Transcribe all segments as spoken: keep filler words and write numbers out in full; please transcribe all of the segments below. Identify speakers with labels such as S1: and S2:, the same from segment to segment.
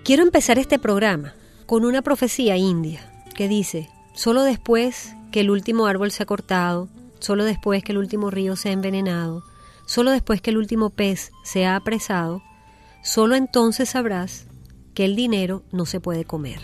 S1: Quiero empezar este programa con una profecía india que dice: solo después que el último árbol se ha cortado, solo después que el último río se ha envenenado, solo después que el último pez se ha apresado, solo entonces sabrás que el dinero no se puede comer.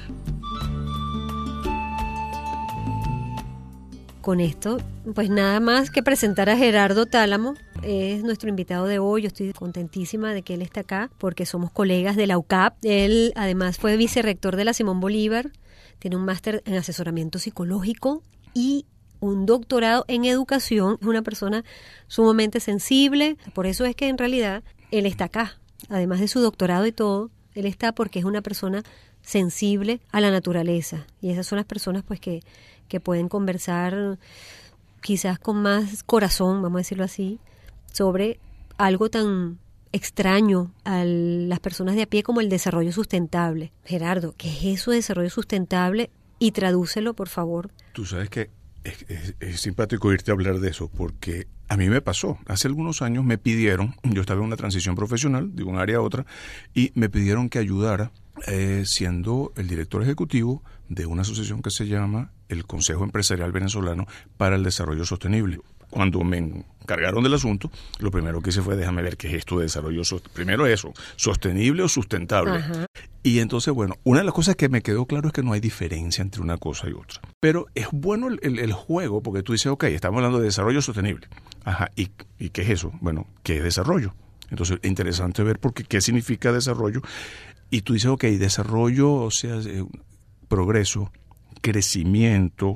S1: Con esto, pues nada más que presentar a Gerardo Tálamo. Es nuestro invitado de hoy. Yo estoy contentísima de que él está acá porque somos colegas de la U C A P. Él además fue vicerrector de la Simón Bolívar, tiene un máster en asesoramiento psicológico y un doctorado en educación. Es una persona sumamente sensible. Por eso es que en realidad él está acá. Además de su doctorado y todo, él está porque es una persona sensible a la naturaleza. Y esas son las personas pues que, que pueden conversar quizás con más corazón, vamos a decirlo así, sobre algo tan extraño a las personas de a pie como el desarrollo sustentable. Gerardo, ¿qué es eso de desarrollo sustentable? Y tradúcelo, por favor.
S2: Tú sabes que es, es, es simpático oírte hablar de eso, porque a mí me pasó. Hace algunos años me pidieron, yo estaba en una transición profesional, de un área a otra, y me pidieron que ayudara eh, siendo el director ejecutivo de una asociación que se llama el Consejo Empresarial Venezolano para el Desarrollo Sostenible. Cuando me encargaron del asunto, lo primero que hice fue déjame ver qué es esto de desarrollo sostenible. Primero eso, sostenible o sustentable. Ajá. Y entonces, bueno, una de las cosas que me quedó claro es que no hay diferencia entre una cosa y otra. Pero es bueno el, el, el juego porque tú dices, ok, estamos hablando de desarrollo sostenible. Ajá, ¿y, y qué es eso? Bueno, ¿qué es desarrollo? Entonces, es interesante ver porque qué significa desarrollo. Y tú dices, ok, desarrollo, o sea, eh, progreso, crecimiento,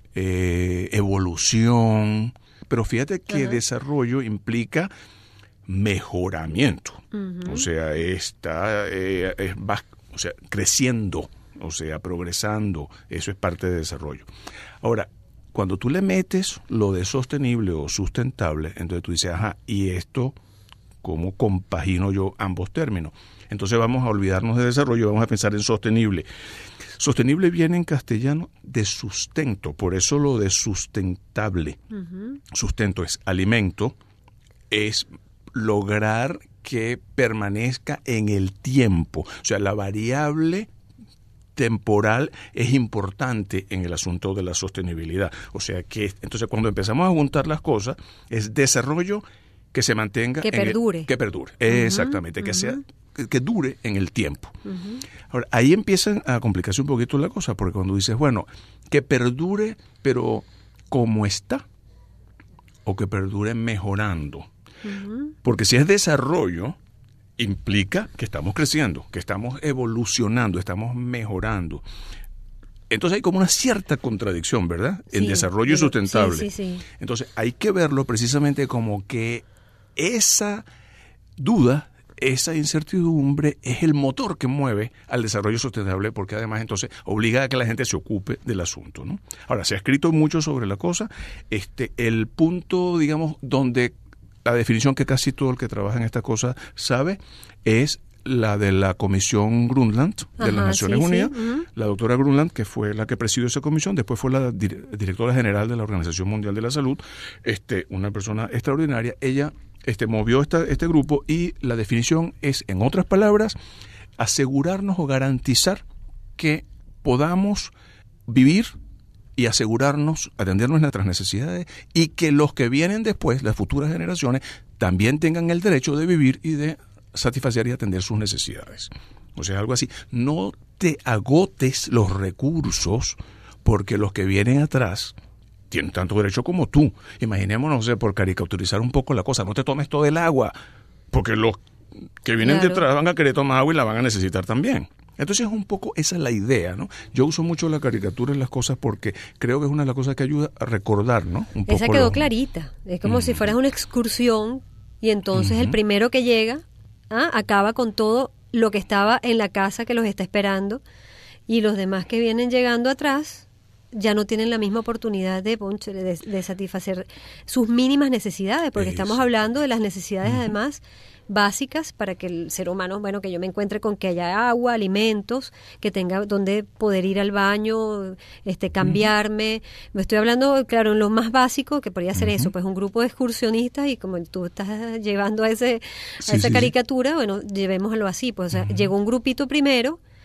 S2: eh, evolución. Pero fíjate que uh-huh. desarrollo implica mejoramiento. Uh-huh. O sea, está eh, es, va, o sea, creciendo, o sea, progresando. Eso es parte de desarrollo. Ahora, cuando tú le metes lo de sostenible o sustentable, entonces tú dices, ajá, ¿y esto cómo compagino yo ambos términos? Entonces vamos a olvidarnos de desarrollo, vamos a pensar en sostenible. Sostenible viene en castellano de sustento, por eso lo de sustentable. Uh-huh. Sustento es alimento, es lograr que permanezca en el tiempo. O sea, la variable temporal es importante en el asunto de la sostenibilidad. O sea, que entonces cuando empezamos a juntar las cosas, es desarrollo que se mantenga.
S1: Que perdure.
S2: En el, que perdure, uh-huh. exactamente, uh-huh. que sea... que dure en el tiempo. Uh-huh. Ahora, ahí empiezan a complicarse un poquito la cosa, porque cuando dices, bueno, que perdure, pero como está, o que perdure mejorando. Uh-huh. Porque si es desarrollo, implica que estamos creciendo, que estamos evolucionando, estamos mejorando. Entonces hay como una cierta contradicción, ¿verdad? En sí, desarrollo pero, sustentable.
S1: Sí, sí, sí.
S2: Entonces hay que verlo precisamente como que esa duda, esa incertidumbre es el motor que mueve al desarrollo sustentable, porque además entonces obliga a que la gente se ocupe del asunto, ¿no? Ahora, se ha escrito mucho sobre la cosa. Este, el punto, digamos, donde la definición que casi todo el que trabaja en esta cosa sabe es la de la Comisión Brundtland de Ajá, las Naciones sí, Unidas, sí. Uh-huh. La doctora Brundtland, que fue la que presidió esa comisión, después fue la dir- directora general de la Organización Mundial de la Salud, este, una persona extraordinaria. Ella Este, movió esta, este grupo y la definición es, en otras palabras, asegurarnos o garantizar que podamos vivir y asegurarnos, atender nuestras necesidades y que los que vienen después, las futuras generaciones, también tengan el derecho de vivir y de satisfacer y atender sus necesidades. O sea, algo así. No te agotes los recursos porque los que vienen atrás tienen tanto derecho como tú. Imaginémonos, no sé, por caricaturizar un poco la cosa, no te tomes todo el agua, porque los que vienen claro. detrás van a querer tomar agua y la van a necesitar también. Entonces es un poco, esa es la idea, ¿no? Yo uso mucho la caricatura en las cosas porque creo que es una de las cosas que ayuda a recordar, ¿no? Un poco
S1: esa quedó
S2: lo...
S1: clarita. Es como mm. si fueras una excursión y entonces mm-hmm. el primero que llega ¿ah? acaba con todo lo que estaba en la casa que los está esperando y los demás que vienen llegando atrás ya no tienen la misma oportunidad de, de, de satisfacer sus mínimas necesidades, porque Eso. estamos hablando de las necesidades uh-huh. además básicas para que el ser humano, bueno, que yo me encuentre con que haya agua, alimentos, que tenga donde poder ir al baño, este cambiarme. Uh-huh. Me estoy hablando, claro, en lo más básico, que podría ser uh-huh. eso, pues un grupo de excursionistas y como tú estás llevando a ese a sí, esa sí, caricatura, sí. bueno, llevémoslo así, pues o sea, uh-huh. llegó un grupito primero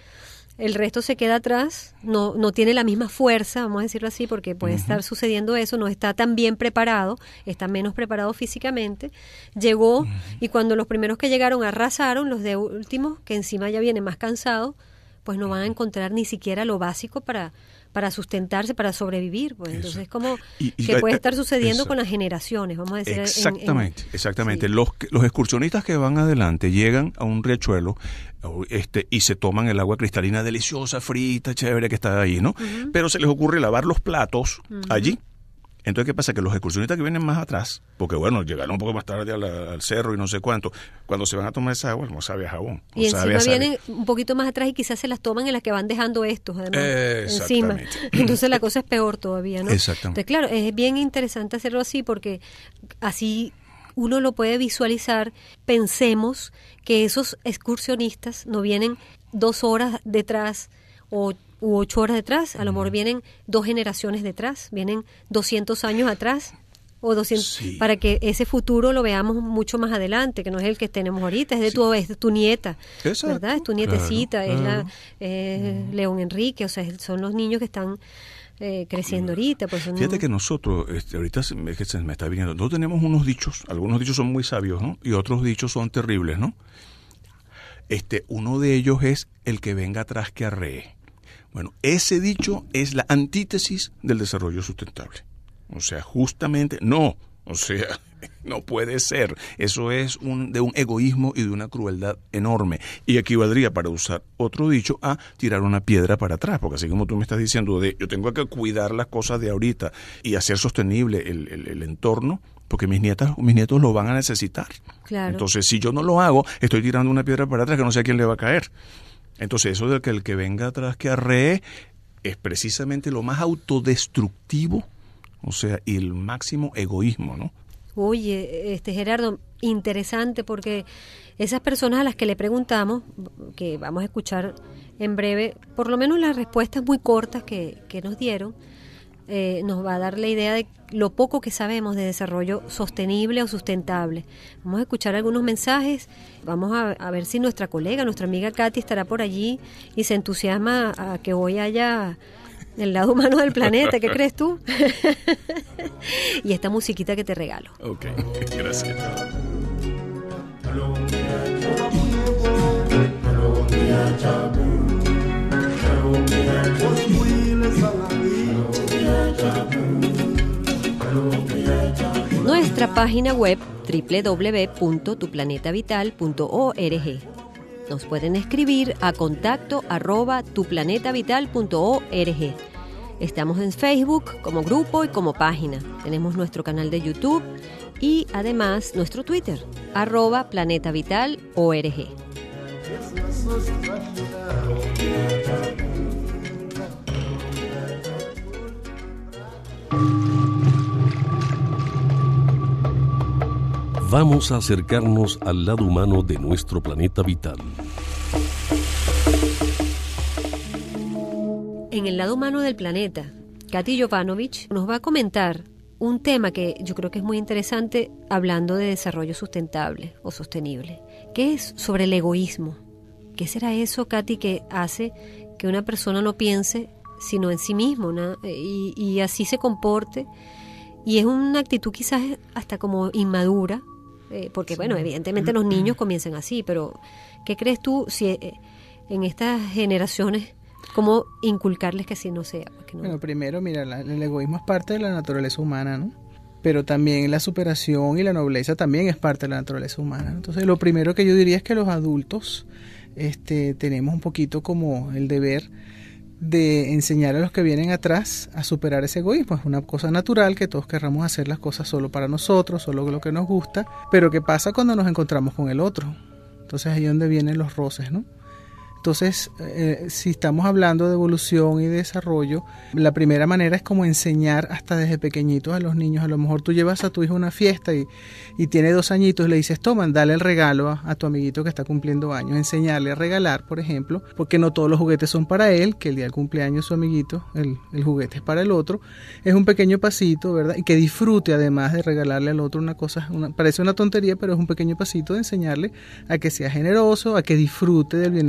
S1: el resto se queda atrás, no, no tiene la misma fuerza, vamos a decirlo así, porque puede uh-huh. estar sucediendo eso, no está tan bien preparado, está menos preparado físicamente, llegó uh-huh. y cuando los primeros que llegaron arrasaron, los de últimos, que encima ya vienen más cansados, pues no van a encontrar ni siquiera lo básico para, para sustentarse, para sobrevivir. Pues. Entonces, como y, y, que puede estar sucediendo eso. Con las generaciones, vamos a decir.
S2: Exactamente, en, en, exactamente.
S1: Sí.
S2: Los, los excursionistas que van adelante llegan a un riachuelo este, y se toman el agua cristalina deliciosa, frita, chévere que está ahí, ¿no? Uh-huh. Pero se les ocurre lavar los platos uh-huh. allí. Entonces, ¿qué pasa? Que los excursionistas que vienen más atrás, porque bueno, llegaron un poco más tarde al, al cerro y no sé cuánto, cuando se van a tomar esa agua, no sabe a jabón.
S1: Y
S2: sabe
S1: encima vienen un poquito más atrás y quizás se las toman en las que van dejando estos, además, encima.
S2: Exactamente.
S1: Entonces la cosa es peor todavía, ¿no?
S2: Exactamente.
S1: Entonces, claro, es bien interesante hacerlo así porque así uno lo puede visualizar. Pensemos que esos excursionistas no vienen dos horas detrás o u ocho horas detrás, a lo mejor vienen dos generaciones detrás, vienen doscientos años atrás, o doscientos, sí. para que ese futuro lo veamos mucho más adelante, que no es el que tenemos ahorita, es de, sí. tu, es de tu nieta, Exacto. ¿verdad? Es tu nietecita, claro, es claro. la eh, mm. León Enrique, o sea, son los niños que están eh, creciendo ahorita. Pues son
S2: Fíjate que nosotros, este, ahorita se me, se me está viniendo, nosotros tenemos unos dichos, algunos dichos son muy sabios, ¿no? Y otros dichos son terribles, ¿no? Este, uno de ellos es el que venga atrás que arree. Bueno, ese dicho es la antítesis del desarrollo sustentable. O sea, justamente, no, o sea, no puede ser. Eso es un, de un egoísmo y de una crueldad enorme. Y equivaldría, para usar otro dicho, a tirar una piedra para atrás. Porque así como tú me estás diciendo, de yo tengo que cuidar las cosas de ahorita y hacer sostenible el, el, el entorno, porque mis nietas, mis nietos lo van a necesitar.
S1: Claro.
S2: Entonces, si yo no lo hago, estoy tirando una piedra para atrás que no sé a quién le va a caer. Entonces, eso de que el que venga atrás que arree es precisamente lo más autodestructivo, o sea, y el máximo egoísmo, ¿no?
S1: Oye, este Gerardo, interesante, porque esas personas a las que le preguntamos, que vamos a escuchar en breve, por lo menos las respuestas muy cortas que, que nos dieron, eh, nos va a dar la idea de lo poco que sabemos de desarrollo sostenible o sustentable. Vamos a escuchar algunos mensajes, vamos a, a ver si nuestra colega, nuestra amiga Katy estará por allí y se entusiasma a que hoy haya el lado humano del planeta. ¿Qué crees tú? Y esta musiquita que te regalo.
S2: Ok, gracias.
S1: Nuestra página web doble u doble u doble u punto tu planeta vital punto org. Nos pueden escribir a contacto arroba tu planeta vital punto org. Estamos en Facebook como grupo y como página. Tenemos nuestro canal de YouTube y además nuestro Twitter, arroba planeta vital org.
S3: Vamos a acercarnos al lado humano de nuestro planeta vital.
S1: En el lado humano del planeta, Katy Jovanovic nos va a comentar un tema que yo creo que es muy interesante hablando de desarrollo sustentable o sostenible, que es sobre el egoísmo. ¿Qué será eso, Katy, que hace que una persona no piense sino en sí mismo, ¿no? y, y así se comporte? Y es una actitud quizás hasta como inmadura, eh, porque sí. bueno, evidentemente los niños comienzan así, pero ¿qué crees tú si eh, en estas generaciones cómo inculcarles que así no sea? Que no...
S4: Bueno, primero, mira, la, el egoísmo es parte de la naturaleza humana, ¿no? Pero también la superación y la nobleza también es parte de la naturaleza humana. Entonces, lo primero que yo diría es que los adultos este, tenemos un poquito como el deber de enseñar a los que vienen atrás a superar ese egoísmo. Es una cosa natural que todos querramos hacer las cosas solo para nosotros, solo lo que nos gusta, pero ¿qué pasa cuando nos encontramos con el otro? Entonces ahí es donde vienen los roces, ¿no? Entonces, eh, si estamos hablando de evolución y de desarrollo, la primera manera es como enseñar hasta desde pequeñitos a los niños. A lo mejor tú llevas a tu hijo a una fiesta y, y tiene dos añitos y le dices, toma, dale el regalo a, a tu amiguito que está cumpliendo años. Enseñarle a regalar, por ejemplo, porque no todos los juguetes son para él, que el día del cumpleaños su amiguito, el, el juguete es para el otro. Es un pequeño pasito, ¿verdad? Y que disfrute además de regalarle al otro una cosa, una, parece una tontería, pero es un pequeño pasito de enseñarle a que sea generoso, a que disfrute del bienestar del otro,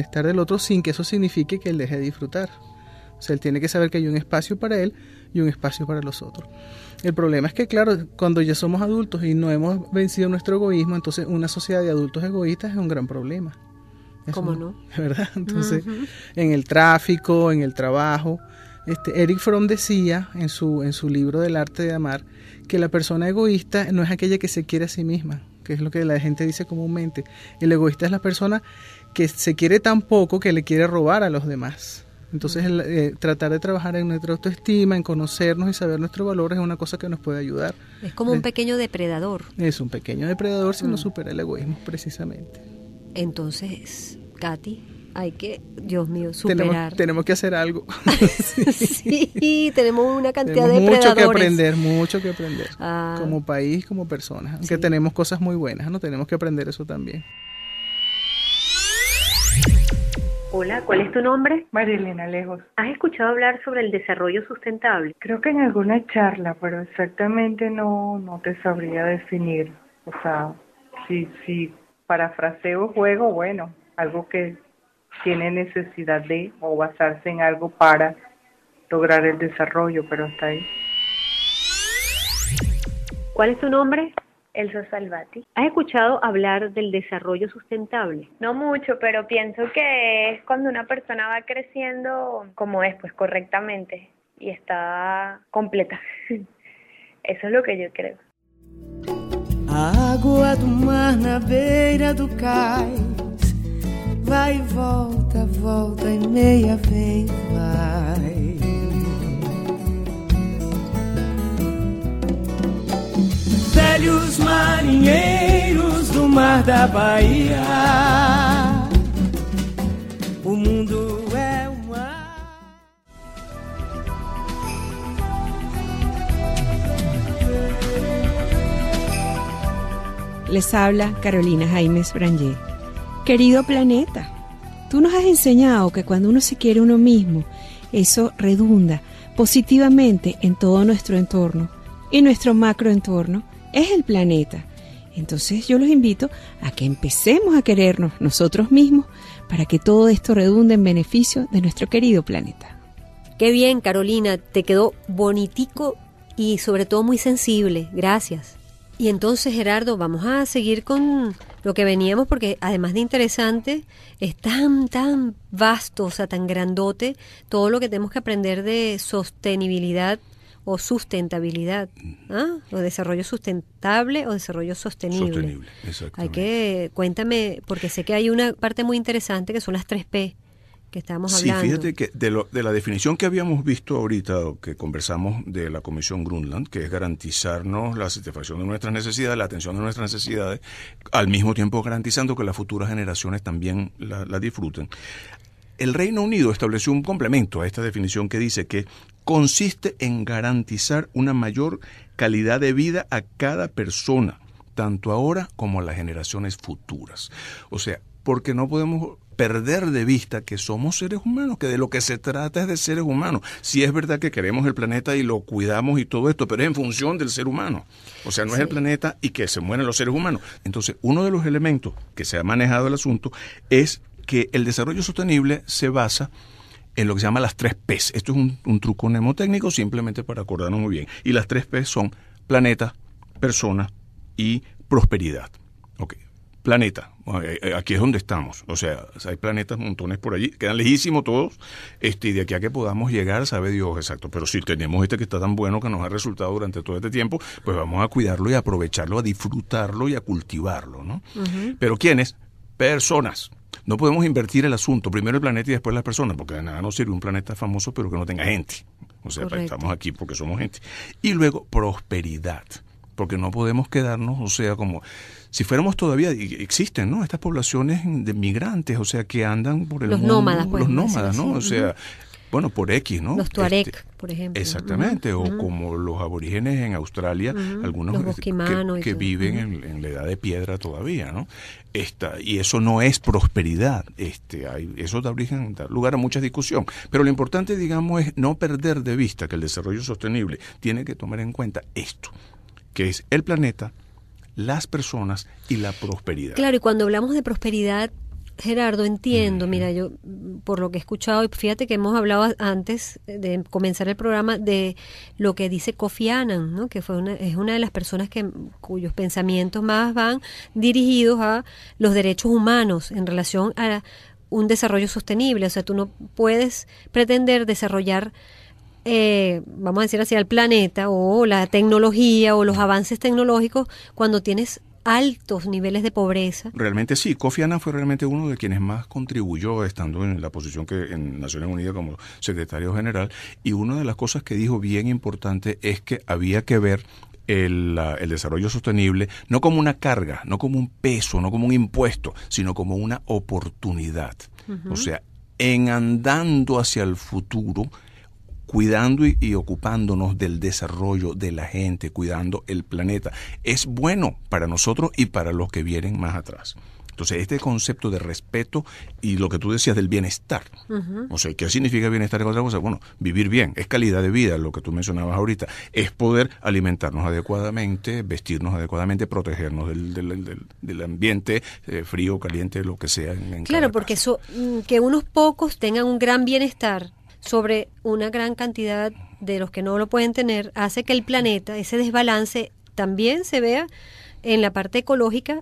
S4: otro sin que eso signifique que él deje de disfrutar. O sea, él tiene que saber que hay un espacio para él y un espacio para los otros. El problema es que, claro, cuando ya somos adultos y no hemos vencido nuestro egoísmo, entonces una sociedad de adultos egoístas es un gran problema. Es
S1: ¿Cómo
S4: un,
S1: no?
S4: ¿Verdad? Entonces,
S1: Uh-huh.
S4: en el tráfico, en el trabajo, este, Eric Fromm decía en su, en su libro del arte de amar que la persona egoísta no es aquella que se quiere a sí misma, que es lo que la gente dice comúnmente. El egoísta es la persona que se quiere tan poco que le quiere robar a los demás. Entonces, el, eh, tratar de trabajar en nuestra autoestima, en conocernos y saber nuestros valores es una cosa que nos puede ayudar.
S1: Es como un pequeño depredador.
S4: Es un pequeño depredador si
S1: Mm.
S4: no supera el egoísmo, precisamente.
S1: Entonces, Katy, hay que, Dios mío, superar.
S4: Tenemos, tenemos que hacer algo.
S1: Sí, tenemos una cantidad
S4: tenemos
S1: de
S4: mucho
S1: depredadores.
S4: que aprender, mucho que aprender.
S1: Ah.
S4: Como país, como personas. Aunque
S1: Sí.
S4: tenemos cosas muy buenas, ¿no? Tenemos que aprender eso también.
S5: Hola, ¿cuál es tu nombre?
S6: Marilena Lejos.
S5: ¿Has escuchado hablar sobre el desarrollo sustentable?
S6: Creo que en alguna charla, pero exactamente no, no te sabría definir. O sea, si, si parafraseo juego, bueno, algo que tiene necesidad de o basarse en algo para lograr el desarrollo, pero hasta ahí.
S5: ¿Cuál es tu nombre?
S7: Elsa Salvati.
S5: ¿Has escuchado hablar del desarrollo sustentable?
S7: No mucho, pero pienso que es cuando una persona va creciendo como es, pues correctamente, y está completa. Eso es lo que yo creo.
S8: A água do mar na beira do cais vai e volta, volta e meia vez vai. Velhos marinheiros do mar da Bahia, o mundo é o mar.
S9: Les habla Carolina Jaimes Branger. Querido planeta, tú nos has enseñado que cuando uno se quiere uno mismo, eso redunda positivamente en todo nuestro entorno, y nuestro macroentorno es el planeta. Entonces yo los invito a que empecemos a querernos nosotros mismos para que todo esto redunde en beneficio de nuestro querido planeta.
S1: Qué bien, Carolina, te quedó bonitico y sobre todo muy sensible. Gracias. Y entonces, Gerardo, vamos a seguir con lo que veníamos, porque además de interesante, es tan, tan vasto, o sea, tan grandote, todo lo que tenemos que aprender de sostenibilidad o sustentabilidad, ¿ah? O desarrollo sustentable o desarrollo sostenible.
S2: Sostenible, exactamente.
S1: Hay que, cuéntame, porque sé que hay una parte muy interesante que son las tres P que estábamos
S2: sí,
S1: hablando.
S2: Sí, fíjate que de, lo, de la definición que habíamos visto ahorita, o que conversamos de la Comisión Grundland, que es garantizarnos la satisfacción de nuestras necesidades, la atención de nuestras necesidades, al mismo tiempo garantizando que las futuras generaciones también la, la disfruten. El Reino Unido estableció un complemento a esta definición que dice que consiste en garantizar una mayor calidad de vida a cada persona, tanto ahora como a las generaciones futuras. O sea, porque no podemos perder de vista que somos seres humanos, que de lo que se trata es de seres humanos. Sí es verdad que queremos el planeta y lo cuidamos y todo esto, pero es en función del ser humano. O sea, no sí. es el planeta y que se mueren los seres humanos. Entonces, uno de los elementos que se ha manejado el asunto es que el desarrollo sostenible se basa en lo que se llama las tres P's. Esto es un, un truco mnemotécnico simplemente para acordarnos muy bien. Y las tres P's son planeta, persona y prosperidad. Ok. Planeta, aquí es donde estamos, o sea, hay planetas montones por allí, quedan lejísimos todos, este, y de aquí a que podamos llegar, sabe Dios exacto, pero si tenemos este que está tan bueno que nos ha resultado durante todo este tiempo, pues vamos a cuidarlo y a aprovecharlo, a disfrutarlo y a cultivarlo, ¿no? Uh-huh. Pero ¿quiénes? Personas. No podemos invertir el asunto, primero el planeta y después las personas, porque de nada nos sirve un planeta famoso pero que no tenga gente, o sea, Correcto. Estamos aquí porque somos gente. Y luego prosperidad, porque no podemos quedarnos, o sea, como si fuéramos todavía, existen, ¿no? Estas poblaciones de migrantes, o sea, que andan por el
S1: los
S2: mundo.
S1: Nómadas, pues,
S2: los nómadas, ¿no?
S1: Sí.
S2: O sea, uh-huh. bueno, por X, ¿no?
S1: Los Tuareg,
S2: este,
S1: por ejemplo.
S2: Exactamente, uh-huh. o
S1: uh-huh.
S2: como los aborígenes en Australia, uh-huh. algunos
S1: los bosquimanos
S2: que, que
S1: y
S2: viven uh-huh. en, en la edad de piedra todavía, ¿no? Esta, y eso no es prosperidad, este, hay, eso da origen, da lugar a mucha discusión. Pero lo importante, digamos, es no perder de vista que el desarrollo sostenible tiene que tomar en cuenta esto, que es el planeta, las personas y la prosperidad.
S1: Claro, y cuando hablamos de prosperidad, Gerardo, entiendo, mira, yo por lo que he escuchado, y fíjate que hemos hablado antes de comenzar el programa de lo que dice Kofi Annan, ¿no? Que fue una, es una de las personas que cuyos pensamientos más van dirigidos a los derechos humanos en relación a un desarrollo sostenible. O sea, tú no puedes pretender desarrollar, eh, vamos a decir así, al planeta o la tecnología o los avances tecnológicos cuando tienes altos niveles de pobreza.
S2: Realmente sí, Kofi Annan fue realmente uno de quienes más contribuyó estando en la posición que en Naciones Unidas como secretario general, y una de las cosas que dijo bien importante es que había que ver el, uh, el desarrollo sostenible no como una carga, no como un peso, no como un impuesto, sino como una oportunidad. Uh-huh. O sea, en andando hacia el futuro, cuidando y, y ocupándonos del desarrollo de la gente, cuidando el planeta, es bueno para nosotros y para los que vienen más atrás. Entonces, este concepto de respeto y lo que tú decías del bienestar, uh-huh. o sea, ¿qué significa bienestar en otra cosa? Bueno, vivir bien, es calidad de vida, lo que tú mencionabas ahorita, es poder alimentarnos adecuadamente, vestirnos adecuadamente, protegernos del, del, del, del ambiente, eh, frío, caliente, lo que sea. En, en
S1: claro, porque eso, que unos pocos tengan un gran bienestar sobre una gran cantidad de los que no lo pueden tener, hace que el planeta, ese desbalance, también se vea en la parte ecológica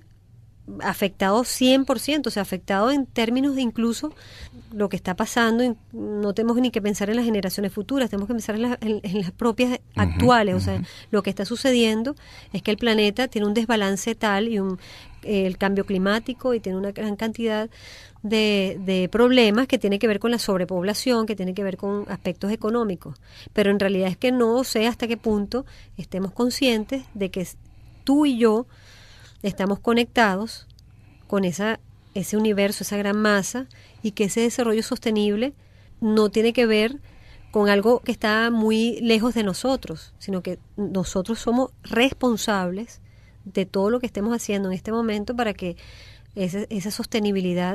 S1: afectado cien por ciento, o sea, afectado en términos de incluso lo que está pasando. No tenemos ni que pensar en las generaciones futuras, tenemos que pensar en, la, en, en las propias uh-huh, actuales. Uh-huh. O sea, lo que está sucediendo es que el planeta tiene un desbalance tal y un, eh, el cambio climático, y tiene una gran cantidad de, de problemas que tiene que ver con la sobrepoblación, que tiene que ver con aspectos económicos. Pero en realidad es que no sé hasta qué punto estemos conscientes de que tú y yo estamos conectados con esa, ese universo, esa gran masa, y que ese desarrollo sostenible no tiene que ver con algo que está muy lejos de nosotros, sino que nosotros somos responsables de todo lo que estemos haciendo en este momento para que ese, esa sostenibilidad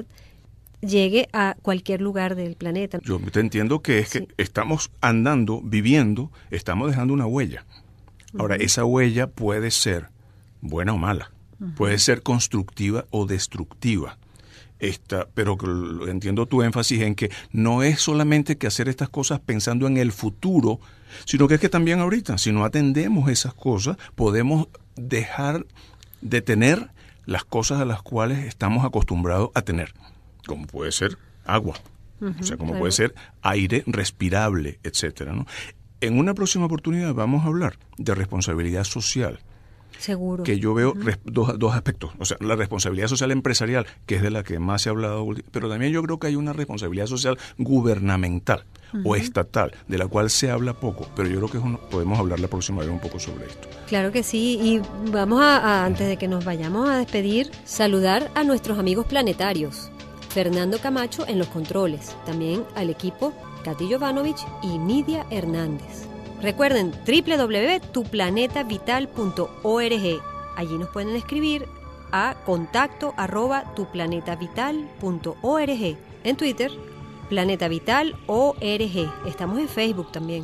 S1: llegue a cualquier lugar del planeta.
S2: Yo te entiendo que es sí. que estamos andando, viviendo, estamos dejando una huella. Ahora, uh-huh. esa huella puede ser buena o mala. Uh-huh. Puede ser constructiva o destructiva. Esta, pero entiendo tu énfasis en que no es solamente que hacer estas cosas pensando en el futuro, sino que es que también ahorita, si no atendemos esas cosas, podemos dejar de tener las cosas a las cuales estamos acostumbrados a tener, como puede ser agua, uh-huh, o sea, como claro. puede ser aire respirable, etcétera, ¿no? En una próxima oportunidad vamos a hablar de responsabilidad social.
S1: Seguro.
S2: Que yo veo
S1: uh-huh.
S2: res, dos, dos aspectos. O sea, la responsabilidad social empresarial, que es de la que más se ha hablado, pero también yo creo que hay una responsabilidad social gubernamental uh-huh. o estatal, de la cual se habla poco, pero yo creo que es uno, podemos hablar la próxima vez un poco sobre esto.
S1: Claro que sí, y vamos a, a, antes de que nos vayamos a despedir, saludar a nuestros amigos planetarios. Fernando Camacho en los controles, también al equipo Katy Jovanovic y Nidia Hernández. Recuerden doble u doble u doble u punto tu planeta vital punto org. Allí nos pueden escribir a contacto arroba tu planeta vital punto org. En Twitter, Planeta Vital O R G. Estamos en Facebook también.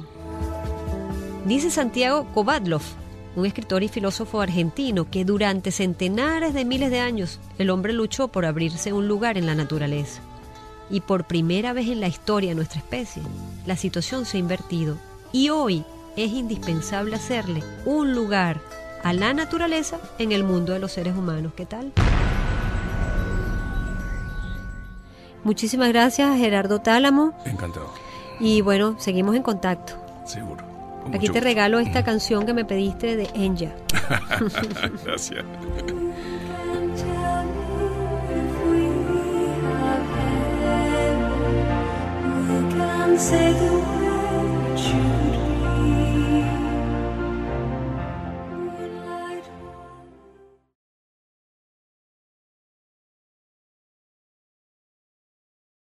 S1: Dice Santiago Kovadlov, un escritor y filósofo argentino, que durante centenares de miles de años el hombre luchó por abrirse un lugar en la naturaleza. Y por primera vez en la historia de nuestra especie, la situación se ha invertido. Y hoy es indispensable hacerle un lugar a la naturaleza en el mundo de los seres humanos. ¿Qué tal? Muchísimas gracias, Gerardo Tálamo.
S2: Encantado.
S1: Y bueno, seguimos en contacto.
S2: Seguro.
S1: Aquí te regalo esta canción que me pediste de Enya.
S2: Gracias.
S8: Say the